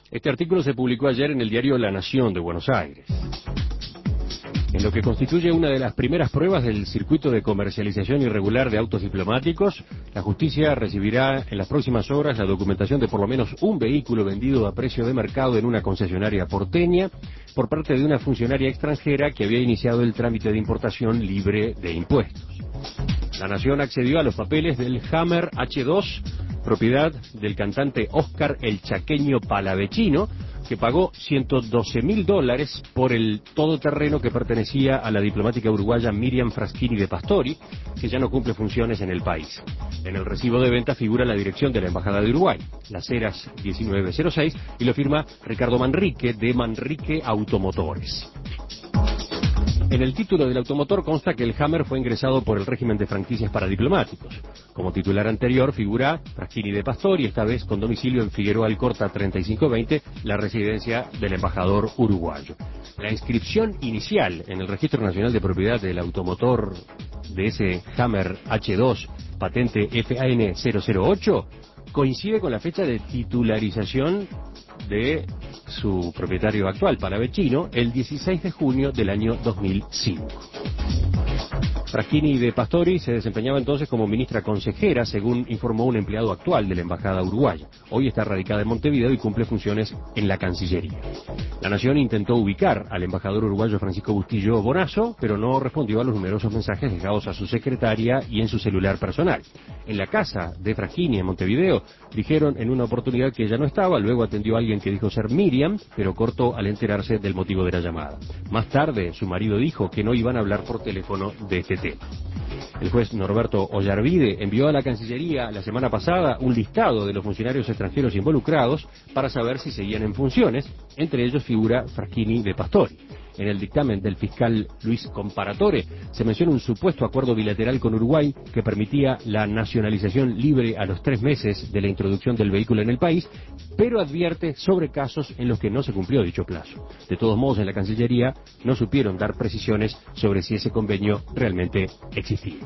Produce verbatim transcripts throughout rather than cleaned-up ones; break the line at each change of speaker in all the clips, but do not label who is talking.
Este artículo se publicó ayer en el diario La Nación de Buenos Aires. En lo que constituye una de las primeras pruebas del circuito de comercialización irregular de autos diplomáticos, la justicia recibirá en las próximas horas la documentación de por lo menos un vehículo vendido a precio de mercado en una concesionaria porteña por parte de una funcionaria extranjera que había iniciado el trámite de importación libre de impuestos. La Nación accedió a los papeles del Hammer H dos, propiedad del cantante Oscar el Chaqueño Palavecino, que pagó ciento doce mil dólares por el todoterreno que pertenecía a la diplomática uruguaya Miriam Fraschini de Pastori, que ya no cumple funciones en el país. En el recibo de venta figura la dirección de la Embajada de Uruguay, Las Heras diecinueve cero seis, y lo firma Ricardo Manrique, de Manrique Automotores. En el título del automotor consta que el Hammer fue ingresado por el régimen de franquicias para diplomáticos. Como titular anterior figura Fraschini de Pastori, esta vez con domicilio en Figueroa Alcorta treinta y cinco veinte, la residencia del embajador uruguayo. La inscripción inicial en el Registro Nacional de Propiedad del automotor de ese Hammer H dos, patente F A N cero cero ocho, coincide con la fecha de titularización de su propietario actual, Palavecino, el dieciséis de junio del año dos mil cinco. Fraschini de Pastori se desempeñaba entonces como ministra consejera, según informó un empleado actual de la Embajada Uruguaya. Hoy está radicada en Montevideo y cumple funciones en la Cancillería. La Nación intentó ubicar al embajador uruguayo Francisco Bustillo Bonazo, pero no respondió a los numerosos mensajes dejados a su secretaria y en su celular personal. En la casa de Fraschini en Montevideo dijeron en una oportunidad que ella no estaba, luego atendió a alguien que dijo ser Miriam, pero cortó al enterarse del motivo de la llamada. Más tarde, su marido dijo que no iban a hablar por teléfono de este tema. El juez Norberto Ollarvide envió a la Cancillería la semana pasada un listado de los funcionarios extranjeros involucrados para saber si seguían en funciones, entre ellos figura Fraschini de Pastori. En el dictamen del fiscal Luis Comparatore se menciona un supuesto acuerdo bilateral con Uruguay que permitía la nacionalización libre a los tres meses de la introducción del vehículo en el país, pero advierte sobre casos en los que no se cumplió dicho plazo. De todos modos, en la Cancillería no supieron dar precisiones sobre si ese convenio realmente existía.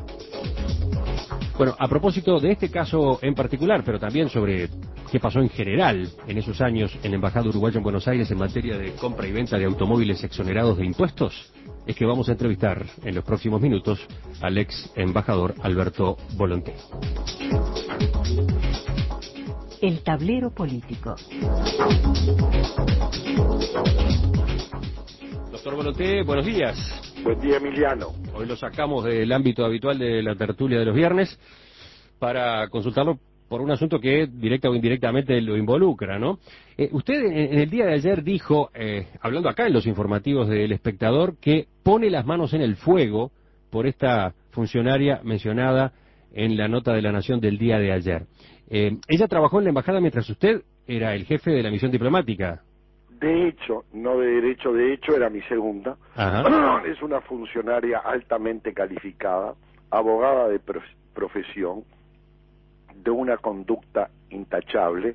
Bueno, a propósito de este caso en particular, pero también sobre qué pasó en general en esos años en la Embajada Uruguaya en Buenos Aires en materia de compra y venta de automóviles exonerados de impuestos, es que vamos a entrevistar en los próximos minutos al ex embajador Alberto Volonté.
El tablero político.
Doctor Volonté, buenos días.
Buen día, Emiliano.
Hoy lo sacamos del ámbito habitual de la tertulia de los viernes para consultarlo por un asunto que directa o indirectamente lo involucra, ¿no? Eh, usted en, en el día de ayer dijo, eh, hablando acá en los informativos del Espectador, que pone las manos en el fuego por esta funcionaria mencionada en la nota de La Nación del día de ayer. Eh, ella trabajó en la embajada mientras usted era el jefe de la misión diplomática.
De hecho, no de derecho, de hecho era mi segunda. Ajá. Es una funcionaria altamente calificada, abogada de prof profesión, de una conducta intachable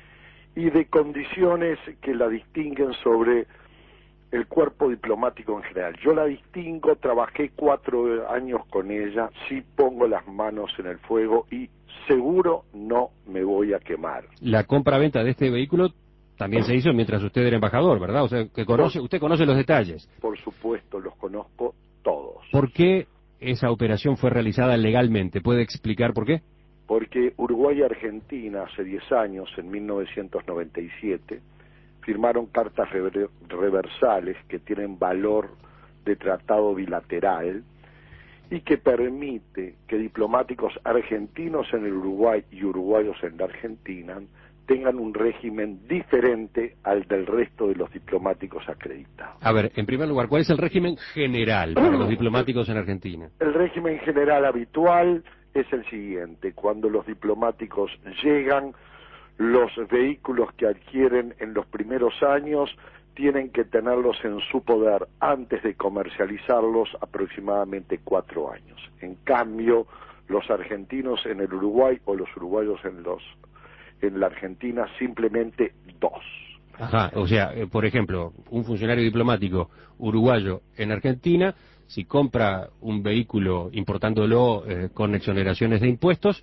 y de condiciones que la distinguen sobre el cuerpo diplomático en general. Yo la distingo, trabajé cuatro años con ella, sí pongo las manos en el fuego y seguro no me voy a quemar.
La compra-venta de este vehículo también se hizo mientras usted era embajador, ¿verdad? O sea, que conoce, usted conoce los detalles.
Por supuesto, los conozco todos.
¿Por qué esa operación fue realizada legalmente? ¿Puede explicar por qué?
Porque Uruguay y Argentina hace diez años, en mil novecientos noventa y siete, firmaron cartas rever reversales que tienen valor de tratado bilateral y que permite que diplomáticos argentinos en el Uruguay y uruguayos en la Argentina tengan un régimen diferente al del resto de los diplomáticos acreditados.
A ver, en primer lugar, ¿cuál es el régimen general para los diplomáticos en Argentina?
El régimen general habitual es el siguiente: cuando los diplomáticos llegan, los vehículos que adquieren en los primeros años tienen que tenerlos en su poder antes de comercializarlos aproximadamente cuatro años. En cambio, los argentinos en el Uruguay o los uruguayos en los en la Argentina simplemente dos.
Ajá, o sea, eh, por ejemplo, un funcionario diplomático uruguayo en Argentina, si compra un vehículo importándolo eh, con exoneraciones de impuestos,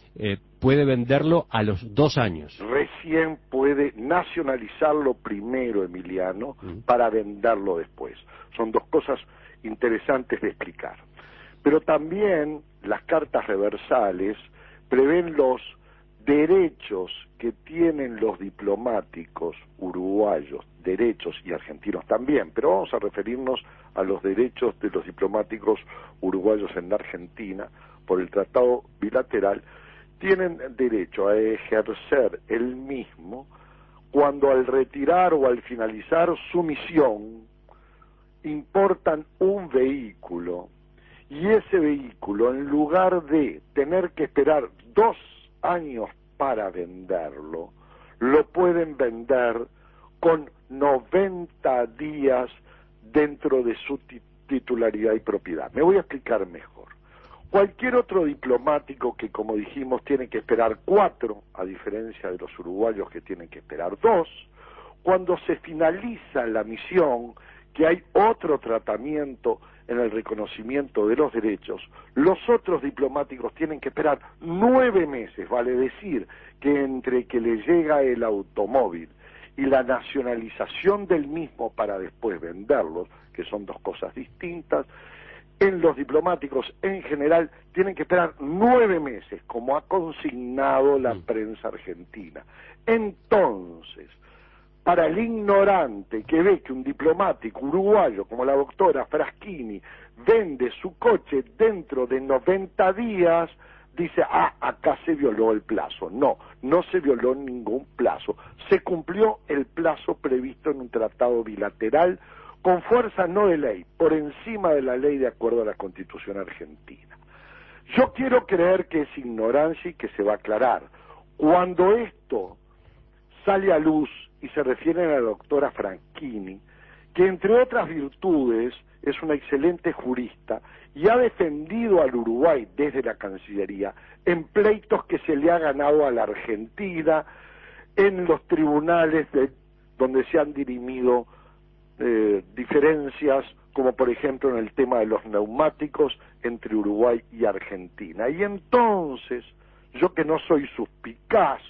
eh, puede venderlo a los dos años.
Recién puede nacionalizarlo primero, Emiliano, mm. para venderlo después. Son dos cosas interesantes de explicar. Pero también las cartas reversales prevén los derechos que tienen los diplomáticos uruguayos, derechos y argentinos también, pero vamos a referirnos a los derechos de los diplomáticos uruguayos en la Argentina por el tratado bilateral, tienen derecho a ejercer el mismo cuando al retirar o al finalizar su misión importan un vehículo y ese vehículo, en lugar de tener que esperar dos años para venderlo, lo pueden vender con noventa días dentro de su titularidad y propiedad. Me voy a explicar mejor. Cualquier otro diplomático que, como dijimos, tiene que esperar cuatro, a diferencia de los uruguayos que tienen que esperar dos, cuando se finaliza la misión, que hay otro tratamiento en el reconocimiento de los derechos, los otros diplomáticos tienen que esperar nueve meses, vale decir que entre que le llega el automóvil y la nacionalización del mismo para después venderlos, que son dos cosas distintas, en los diplomáticos en general tienen que esperar nueve meses, como ha consignado la prensa argentina. Entonces, para el ignorante que ve que un diplomático uruguayo como la doctora Fraschini vende su coche dentro de noventa días, dice, ah, acá se violó el plazo. No, no se violó ningún plazo. Se cumplió el plazo previsto en un tratado bilateral con fuerza no de ley, por encima de la ley de acuerdo a la Constitución argentina. Yo quiero creer que es ignorancia y que se va a aclarar. Cuando esto sale a luz y se refiere a la doctora Fraschini, que entre otras virtudes es una excelente jurista y ha defendido al Uruguay desde la Cancillería en pleitos que se le ha ganado a la Argentina, en los tribunales de, donde se han dirimido eh, diferencias, como por ejemplo en el tema de los neumáticos entre Uruguay y Argentina. Y entonces, yo que no soy suspicaz,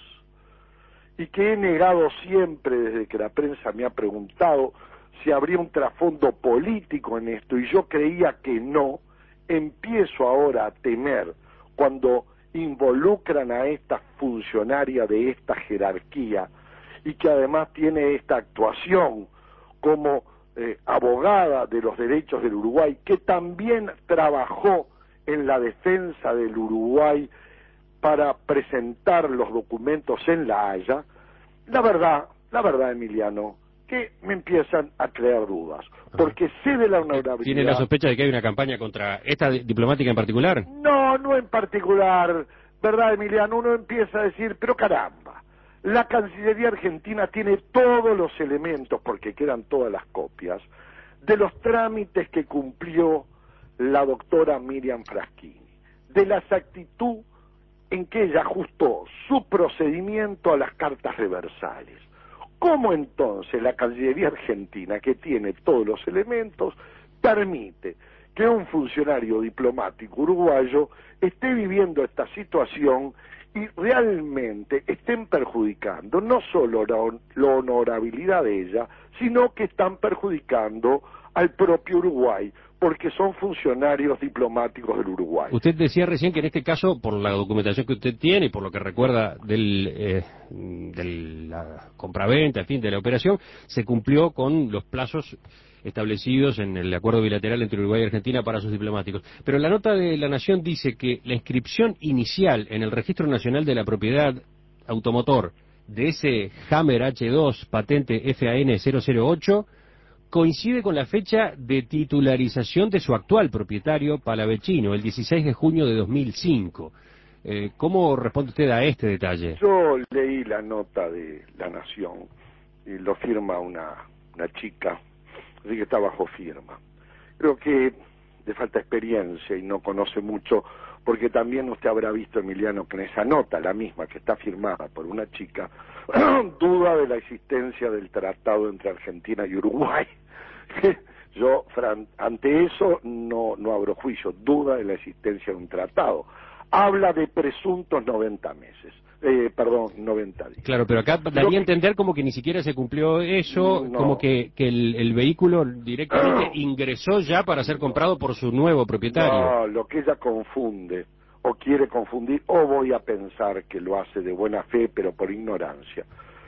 y que he negado siempre desde que la prensa me ha preguntado si habría un trasfondo político en esto, y yo creía que no, empiezo ahora a temer cuando involucran a esta funcionaria de esta jerarquía y que además tiene esta actuación como eh, abogada de los derechos del Uruguay, que también trabajó en la defensa del Uruguay para presentar los documentos en La Haya. La verdad, la verdad, Emiliano, que me empiezan a crear dudas, porque sé de la honorabilidad.
¿Tiene la sospecha de que hay una campaña contra esta diplomática en particular?
No, no en particular, ¿verdad, Emiliano? Uno empieza a decir, pero caramba, la Cancillería Argentina tiene todos los elementos, porque quedan todas las copias, de los trámites que cumplió la doctora Miriam Fraschini, de la exactitud en que ella ajustó su procedimiento a las cartas reversales. ¿Cómo entonces la Cancillería Argentina, que tiene todos los elementos, permite que un funcionario diplomático uruguayo esté viviendo esta situación y realmente estén perjudicando no solo la, la honorabilidad de ella, sino que están perjudicando al propio Uruguay, porque son funcionarios diplomáticos del Uruguay?
Usted decía recién que en este caso, por la documentación que usted tiene y por lo que recuerda del, eh, de la compraventa, en fin, de la operación, se cumplió con los plazos establecidos en el acuerdo bilateral entre Uruguay y Argentina para sus diplomáticos. Pero la nota de La Nación dice que la inscripción inicial en el Registro Nacional de la Propiedad Automotor de ese Hammer H dos patente F A N cero cero ocho coincide con la fecha de titularización de su actual propietario, Palavecino, el dieciséis de junio de dos mil cinco. Eh, ¿Cómo responde usted a este detalle?
Yo leí la nota de La Nación y lo firma una, una chica, así que está bajo firma. Creo que le falta experiencia y no conoce mucho, porque también usted habrá visto, Emiliano, que en esa nota, la misma que está firmada por una chica, duda de la existencia del tratado entre Argentina y Uruguay. Yo, ante eso, no, no abro juicio, duda de la existencia de un tratado. habla de presuntos noventa meses. Eh, perdón, noventa días.
Claro, pero acá daría a entender como que ni siquiera se cumplió eso, no. como que, que el, el vehículo directamente no. ingresó ya para ser comprado por su nuevo propietario.
No, lo que ella confunde, o quiere confundir, o voy a pensar que lo hace de buena fe, pero por ignorancia,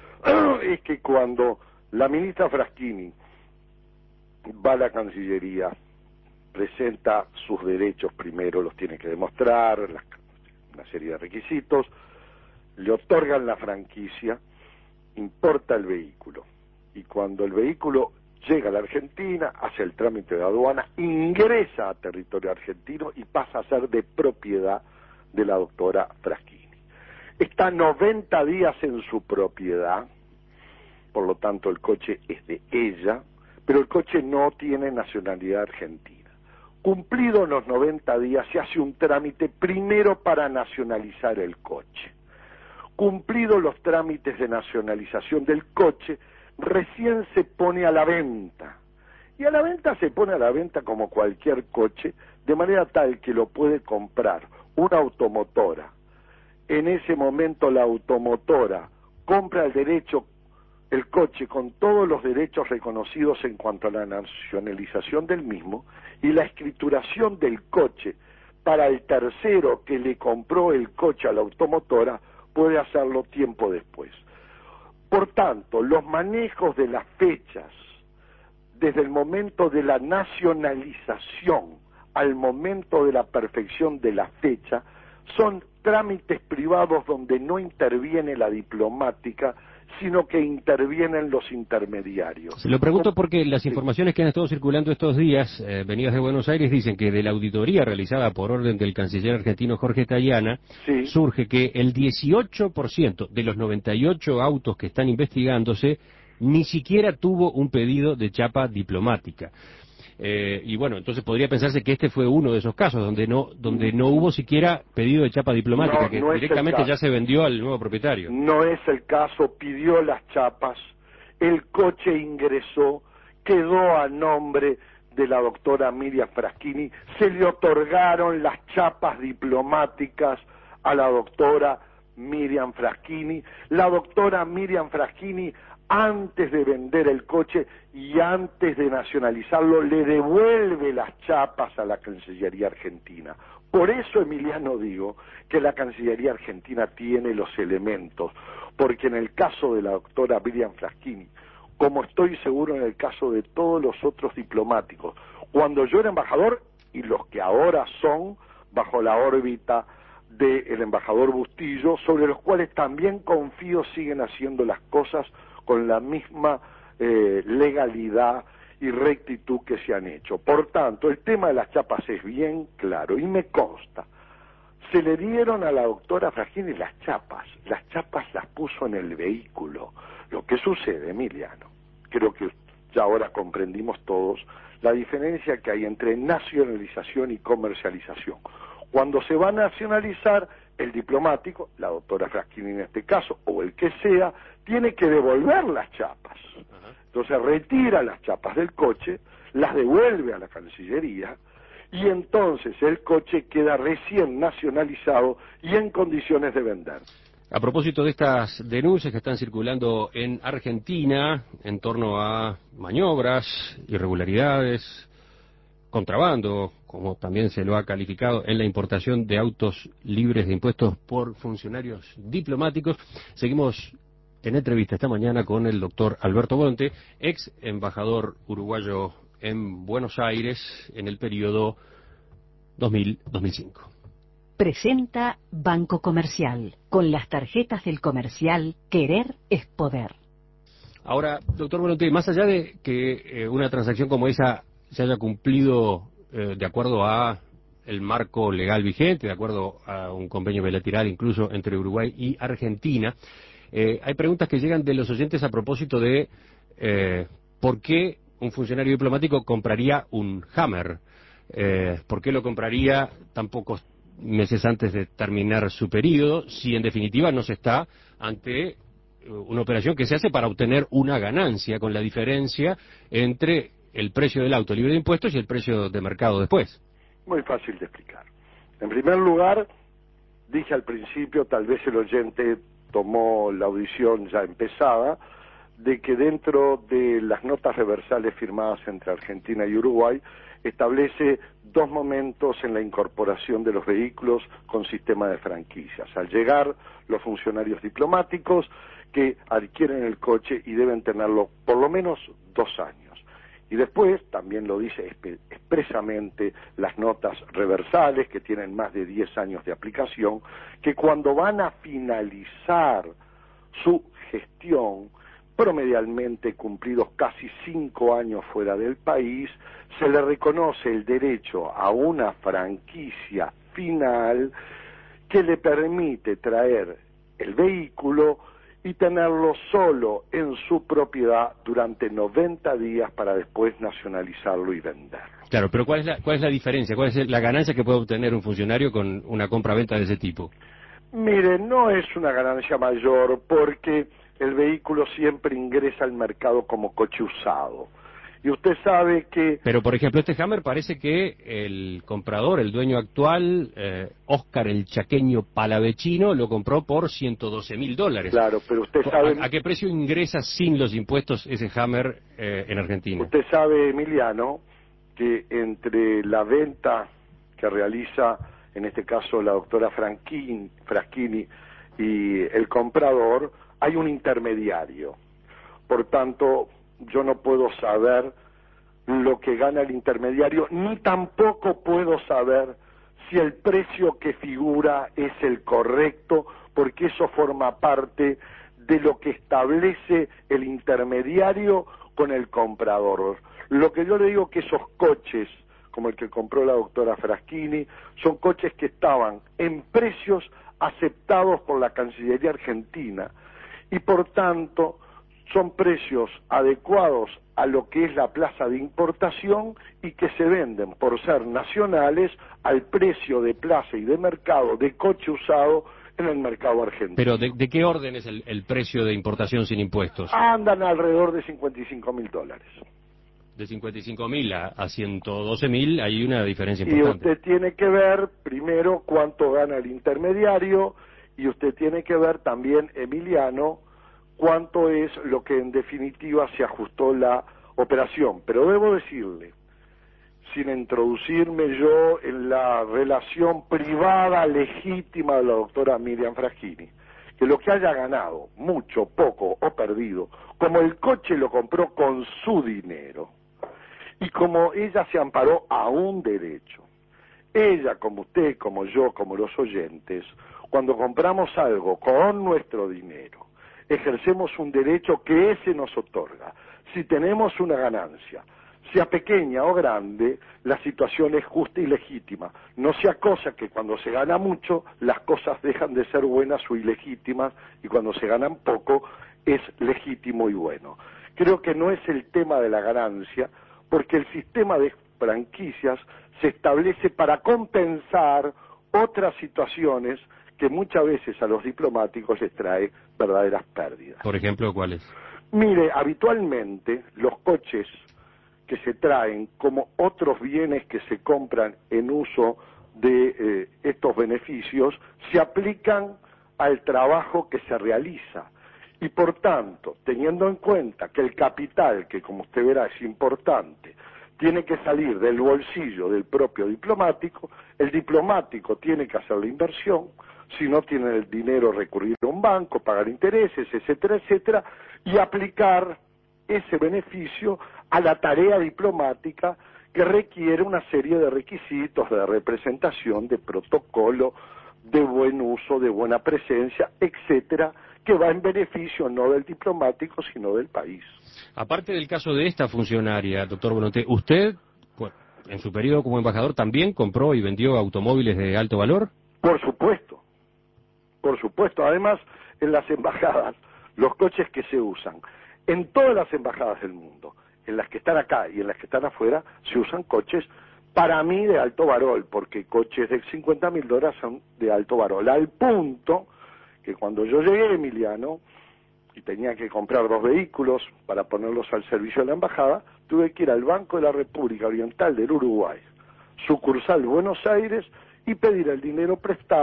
es que cuando la ministra Fraschini va a la Cancillería, presenta sus derechos primero, los tiene que demostrar, las, una serie de requisitos, le otorgan la franquicia, importa el vehículo, y cuando el vehículo llega a la Argentina, hace el trámite de aduana, ingresa a territorio argentino y pasa a ser de propiedad de la doctora Fraschini. Está noventa días en su propiedad, por lo tanto el coche es de ella, pero el coche no tiene nacionalidad argentina. Cumplidos los noventa días, se hace un trámite primero para nacionalizar el coche. Cumplidos los trámites de nacionalización del coche, recién se pone a la venta. Y a la venta se pone a la venta como cualquier coche, de manera tal que lo puede comprar una automotora. En ese momento la automotora compra el derecho, el coche con todos los derechos reconocidos en cuanto a la nacionalización del mismo, y la escrituración del coche para el tercero que le compró el coche a la automotora puede hacerlo tiempo después. Por tanto, los manejos de las fechas, desde el momento de la nacionalización al momento de la perfección de la fecha, son trámites privados donde no interviene la diplomática, sino que intervienen los intermediarios.
Se lo pregunto porque las informaciones que han estado circulando estos días, eh, venidas de Buenos Aires, dicen que de la auditoría realizada por orden del canciller argentino Jorge Tayana, sí. surge que el dieciocho por ciento de los noventa y ocho autos que están investigándose ni siquiera tuvo un pedido de chapa diplomática. Eh, y bueno, entonces podría pensarse que este fue uno de esos casos donde no donde no hubo siquiera pedido de chapa diplomática, no, que no directamente ya se vendió al nuevo propietario.
No es el caso, pidió las chapas, el coche ingresó, quedó a nombre de la doctora Miriam Fraschini, se le otorgaron las chapas diplomáticas a la doctora Miriam Fraschini, la doctora Miriam Fraschini antes de vender el coche y antes de nacionalizarlo, le devuelve las chapas a la Cancillería Argentina. Por eso, Emiliano, digo que la Cancillería Argentina tiene los elementos, porque en el caso de la doctora Miriam Fraschini, como estoy seguro en el caso de todos los otros diplomáticos, cuando yo era embajador, y los que ahora son bajo la órbita del embajador Bustillo, sobre los cuales también confío siguen haciendo las cosas con la misma eh, legalidad y rectitud que se han hecho. Por tanto, el tema de las chapas es bien claro y me consta. Se le dieron a la doctora Fraschini las chapas, las chapas las puso en el vehículo. Lo que sucede, Emiliano, creo que ya ahora comprendimos todos la diferencia que hay entre nacionalización y comercialización. Cuando se va a nacionalizar, el diplomático, la doctora Fraschini en este caso, o el que sea, tiene que devolver las chapas. Entonces retira las chapas del coche, las devuelve a la Cancillería, y entonces el coche queda recién nacionalizado y en condiciones de vender.
A propósito de estas denuncias que están circulando en Argentina en torno a maniobras, irregularidades, contrabando, como también se lo ha calificado, en la importación de autos libres de impuestos por funcionarios diplomáticos, seguimos en entrevista esta mañana con el doctor Alberto Bonte, ex embajador uruguayo en Buenos Aires en el periodo dos mil a dos mil cinco.
Presenta Banco Comercial. Con las tarjetas del comercial, querer es poder.
Ahora, doctor Bonte, más allá de que eh, una transacción como esa se haya cumplido eh, de acuerdo a el marco legal vigente, de acuerdo a un convenio bilateral incluso entre Uruguay y Argentina, eh, hay preguntas que llegan de los oyentes a propósito de eh, por qué un funcionario diplomático compraría un Hammer, eh, por qué lo compraría tan pocos meses antes de terminar su periodo, si en definitiva no se está ante una operación que se hace para obtener una ganancia, con la diferencia entre el precio del auto libre de impuestos y el precio de mercado después.
Muy fácil de explicar. En primer lugar, dije al principio, tal vez el oyente tomó la audición ya empezada, de que dentro de las notas reversales firmadas entre Argentina y Uruguay establece dos momentos en la incorporación de los vehículos con sistema de franquicias. Al llegar los funcionarios diplomáticos que adquieren el coche y deben tenerlo por lo menos dos años. Y después, también lo dice expresamente las notas reversales, que tienen más de diez años de aplicación, que cuando van a finalizar su gestión, promedialmente cumplidos casi cinco años fuera del país, se le reconoce el derecho a una franquicia final que le permite traer el vehículo y tenerlo solo en su propiedad durante noventa días para después nacionalizarlo y venderlo.
Claro, pero ¿cuál es la, cuál es la diferencia? ¿Cuál es la ganancia que puede obtener un funcionario con una compra-venta de ese tipo?
Mire, no es una ganancia mayor porque el vehículo siempre ingresa al mercado como coche usado. Y usted sabe que...
Pero, por ejemplo, este Hammer parece que el comprador, el dueño actual, eh, Oscar el Chaqueño Palavecino, lo compró por ciento doce mil dólares.
Claro, pero usted sabe...
¿A, ¿A qué precio ingresa sin los impuestos ese Hammer eh, en Argentina?
Usted sabe, Emiliano, que entre la venta que realiza, en este caso, la doctora Franchini, Fraschini y el comprador, hay un intermediario. Por tanto, yo no puedo saber lo que gana el intermediario, ni tampoco puedo saber si el precio que figura es el correcto, porque eso forma parte de lo que establece el intermediario con el comprador. Lo que yo le digo que esos coches, como el que compró la doctora Fraschini, son coches que estaban en precios aceptados por la Cancillería Argentina y por tanto son precios adecuados a lo que es la plaza de importación y que se venden por ser nacionales al precio de plaza y de mercado de coche usado en el mercado argentino.
Pero ¿de, de qué orden es el, el precio de importación sin impuestos?
Andan alrededor de cincuenta y cinco mil dólares.
De cincuenta y cinco mil a, a ciento doce mil hay una diferencia importante.
Y usted tiene que ver primero cuánto gana el intermediario y usted tiene que ver también, Emiliano, cuánto es lo que en definitiva se ajustó la operación. Pero debo decirle, sin introducirme yo en la relación privada legítima de la doctora Miriam Fraschini, que lo que haya ganado, mucho, poco o perdido, como el coche lo compró con su dinero, y como ella se amparó a un derecho, ella, como usted, como yo, como los oyentes, cuando compramos algo con nuestro dinero, ejercemos un derecho que ese nos otorga. Si tenemos una ganancia, sea pequeña o grande, la situación es justa y legítima. No sea cosa que cuando se gana mucho, las cosas dejan de ser buenas o ilegítimas, y cuando se ganan poco, es legítimo y bueno. Creo que no es el tema de la ganancia, porque el sistema de franquicias se establece para compensar otras situaciones que muchas veces a los diplomáticos les trae verdaderas pérdidas.
Por ejemplo, ¿cuáles?
Mire, habitualmente los coches que se traen como otros bienes que se compran en uso de eh, estos beneficios se aplican al trabajo que se realiza. Y por tanto, teniendo en cuenta que el capital, que como usted verá es importante, tiene que salir del bolsillo del propio diplomático, el diplomático tiene que hacer la inversión, si no tiene el dinero recurrir a un banco, pagar intereses, etcétera, etcétera, y aplicar ese beneficio a la tarea diplomática que requiere una serie de requisitos de representación, de protocolo, de buen uso, de buena presencia, etcétera, que va en beneficio no del diplomático, sino del país.
Aparte del caso de esta funcionaria, doctor Bonotté, ¿usted, bueno, en su periodo como embajador, también compró y vendió automóviles de alto valor?
Por supuesto, por supuesto. Además, en las embajadas, los coches que se usan, en todas las embajadas del mundo, en las que están acá y en las que están afuera, se usan coches, para mí, de alto valor, porque coches de cincuenta mil dólares son de alto valor, al punto que cuando yo llegué, Emiliano, y tenía que comprar dos vehículos para ponerlos al servicio de la embajada, tuve que ir al Banco de la República Oriental del Uruguay, sucursal Buenos Aires, y pedir el dinero prestado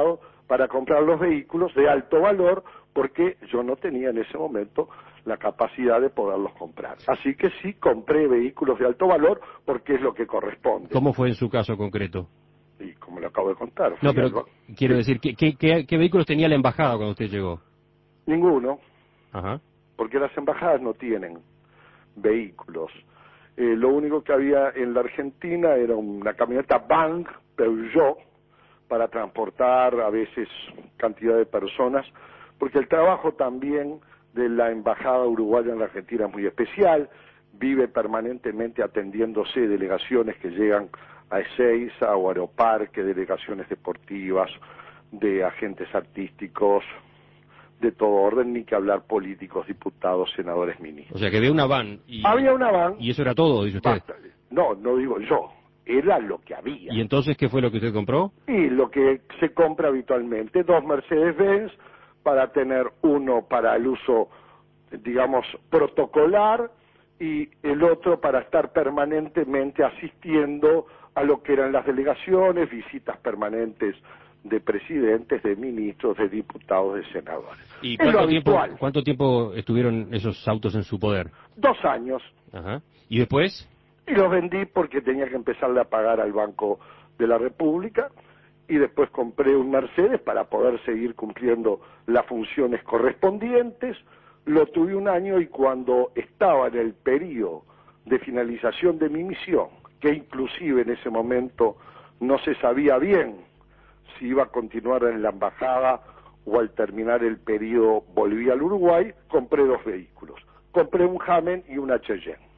para comprar los vehículos de alto valor, porque yo no tenía en ese momento la capacidad de poderlos comprar. Así que sí compré vehículos de alto valor porque es lo que corresponde.
¿Cómo fue en su caso concreto?
Y como lo acabo de contar.
No, pero al... quiero sí. decir, ¿qué, qué, qué, ¿qué vehículos tenía la embajada cuando usted llegó?
Ninguno.
Ajá.
Porque las embajadas no tienen vehículos. Eh, lo único que había en la Argentina era una camioneta Bank Peugeot para transportar a veces cantidad de personas, porque el trabajo también de la embajada uruguaya en la Argentina es muy especial, vive permanentemente atendiéndose delegaciones que llegan a Ezeiza o Aeroparque, delegaciones deportivas, de agentes artísticos, de todo orden, ni que hablar políticos, diputados, senadores, ministros.
O sea que había una van. Y...
Había una van.
Y eso era todo, dice usted.
Basta. No, no digo yo. Era lo que había.
¿Y entonces qué fue lo que usted compró?
Y lo que se compra habitualmente, dos Mercedes-Benz, para tener uno para el uso, digamos, protocolar, y el otro para estar permanentemente asistiendo a lo que eran las delegaciones, visitas permanentes de presidentes, de ministros, de diputados, de senadores.
¿Y cuánto tiempo, cuánto tiempo estuvieron esos autos en su poder?
Dos años.
Ajá. ¿Y después?
Y los vendí porque tenía que empezarle a pagar al Banco de la República, y después compré un Mercedes para poder seguir cumpliendo las funciones correspondientes. Lo tuve un año, y cuando estaba en el periodo de finalización de mi misión, que inclusive en ese momento no se sabía bien si iba a continuar en la embajada o al terminar el periodo volví al Uruguay, compré dos vehículos. Compré un Hammer y una Cheyenne.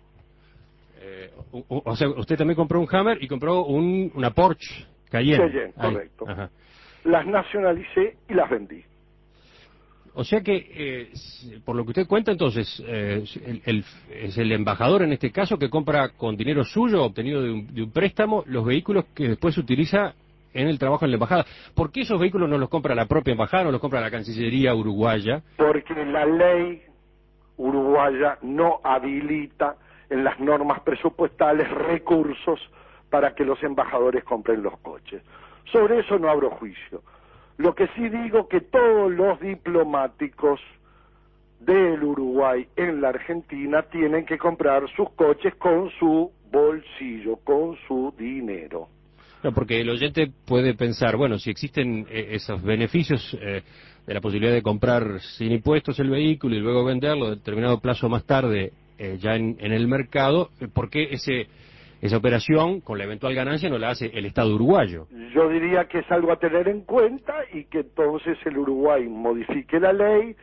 Eh, o, o sea, usted también compró un Hammer y compró un, una Porsche Cayenne.
Cheyenne, correcto. Ajá. Las nacionalicé y las vendí.
O sea que, eh, por lo que usted cuenta, entonces, eh, el, el, es el embajador en este caso que compra con dinero suyo, obtenido de un, de un préstamo, los vehículos que después se utiliza en el trabajo en la embajada. ¿Por qué esos vehículos no los compra la propia embajada, no los compra la Cancillería uruguaya?
Porque la ley uruguaya no habilita en las normas presupuestales recursos para que los embajadores compren los coches. Sobre eso no abro juicio. Lo que sí digo que todos los diplomáticos del Uruguay en la Argentina tienen que comprar sus coches con su bolsillo, con su dinero.
No, porque el oyente puede pensar, bueno, si existen eh, esos beneficios eh, de la posibilidad de comprar sin impuestos el vehículo y luego venderlo a determinado plazo más tarde eh, ya en, en el mercado, ¿por qué ese esa operación con la eventual ganancia no la hace el Estado uruguayo?
Yo diría que es algo a tener en cuenta, y que entonces el Uruguay modifique la ley,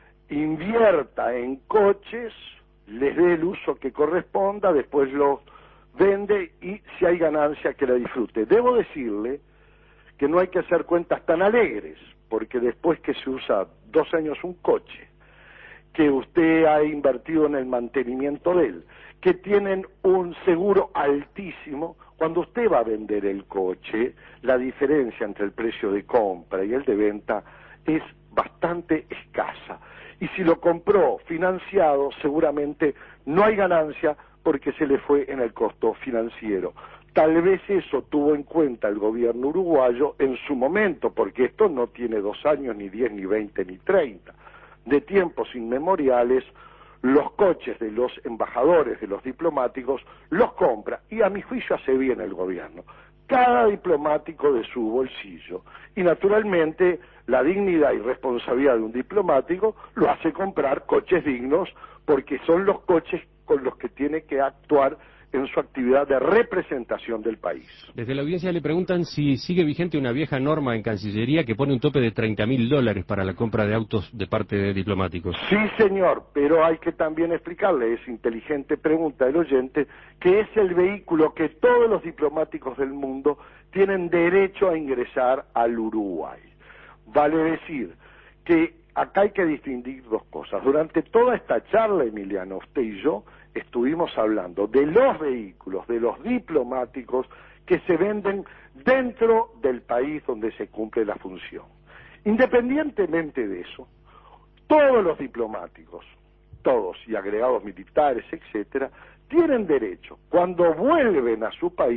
invierta en coches, les dé el uso que corresponda, después los vende, y si hay ganancia que la disfrute. Debo decirle que no hay que hacer cuentas tan alegres, porque después que se usa dos años un coche, que usted ha invertido en el mantenimiento de él, que tienen un seguro altísimo, cuando usted va a vender el coche, la diferencia entre el precio de compra y el de venta es bastante escasa. Y si lo compró financiado, seguramente no hay ganancia porque se le fue en el costo financiero. Tal vez eso tuvo en cuenta el gobierno uruguayo en su momento, porque esto no tiene dos años, ni diez, ni veinte, ni treinta. De tiempos inmemoriales, los coches de los embajadores, de los diplomáticos, los compra, y a mi juicio hace bien el gobierno, cada diplomático de su bolsillo. Y naturalmente la dignidad y responsabilidad de un diplomático lo hace comprar coches dignos, porque son los coches con los que tiene que actuar en su actividad de representación del país.
Desde la audiencia le preguntan si sigue vigente una vieja norma en Cancillería que pone un tope de treinta mil dólares para la compra de autos de parte de diplomáticos.
Sí, señor, pero hay que también explicarle, es inteligente pregunta del oyente, que es el vehículo que todos los diplomáticos del mundo tienen derecho a ingresar al Uruguay. Vale decir que acá hay que distinguir dos cosas. Durante toda esta charla, Emiliano, usted y yo estuvimos hablando de los vehículos, de los diplomáticos que se venden dentro del país donde se cumple la función. Independientemente de eso, todos los diplomáticos, todos, y agregados militares, etcétera, tienen derecho, cuando vuelven a su país,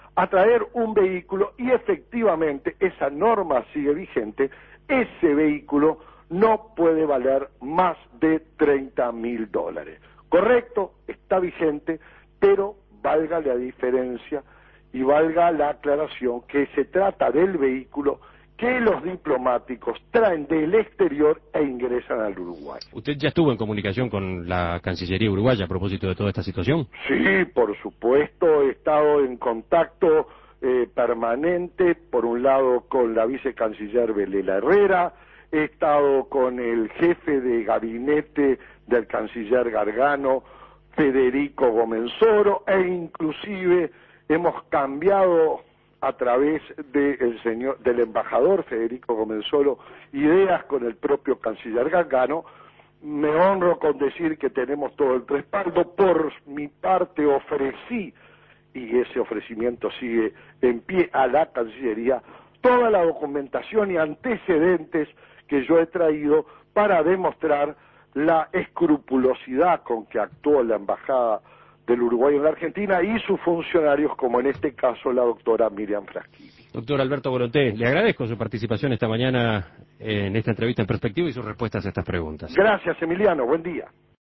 a traer un vehículo y efectivamente esa norma sigue vigente, ese vehículo no puede valer más de treinta mil dólares. Correcto, está vigente, pero valga la diferencia y valga la aclaración que se trata del vehículo que los diplomáticos traen del exterior e ingresan al Uruguay.
¿Usted ya estuvo en comunicación con la Cancillería uruguaya a propósito de toda esta situación?
Sí, por supuesto, he estado en contacto eh, permanente, por un lado con la vicecanciller Belela Herrera, he estado con el jefe de gabinete del canciller Gargano, Federico Gomenzoro, e inclusive hemos cambiado a través del señor, del embajador Federico Gomenzoro, ideas con el propio canciller Gargano. Me honro con decir que tenemos todo el respaldo. Por mi parte ofrecí, y ese ofrecimiento sigue en pie, a la Cancillería toda la documentación y antecedentes que yo he traído para demostrar la escrupulosidad con que actuó la Embajada del Uruguay en la Argentina y sus funcionarios, como en este caso la doctora Miriam Fraschini.
Doctor Alberto Boloté, le agradezco su participación esta mañana en esta entrevista en Perspectiva y sus respuestas a estas preguntas.
Gracias, Emiliano. Buen día.